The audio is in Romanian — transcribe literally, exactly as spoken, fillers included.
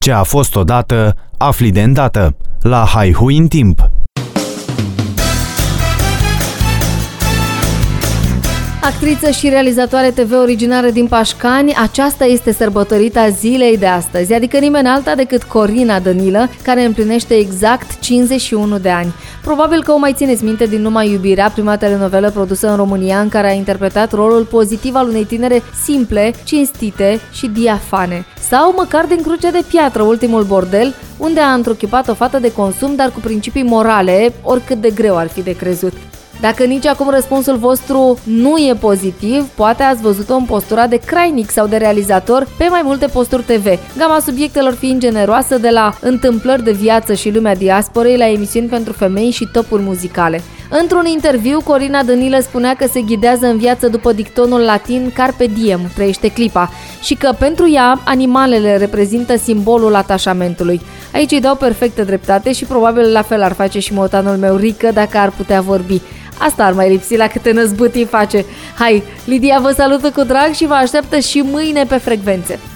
Ce a fost odată, afli de îndată. La Haihui în timp. Actriță și realizatoare T V originară din Pașcani, aceasta este sărbătorita zilei de astăzi, adică nimeni alta decât Corina Dănilă, care împlinește exact cincizeci și unu de ani. Probabil că o mai țineți minte din Numai Iubirea, prima telenovelă produsă în România în care a interpretat rolul pozitiv al unei tinere simple, cinstite și diafane. Sau măcar din Crucea de Piatră, Ultimul bordel, unde a întruchipat o fată de consum, dar cu principii morale, oricât de greu ar fi de crezut. Dacă nici acum răspunsul vostru nu e pozitiv, poate ați văzut-o în postura de crainic sau de realizator pe mai multe posturi T V, gama subiectelor fiind generoasă, de la întâmplări de viață și lumea diasporei la emisiuni pentru femei și topuri muzicale. Într-un interviu, Corina Dănilă spunea că se ghidează în viață după dictonul latin Carpe diem, trăiește clipa, și că pentru ea animalele reprezintă simbolul atașamentului. Aici îi dau perfectă dreptate și probabil la fel ar face și motanul meu Rică dacă ar putea vorbi. Asta ar mai lipsi la câte năzbâtii face. Hai, Lidia vă salută cu drag și vă așteaptă și mâine pe frecvențe.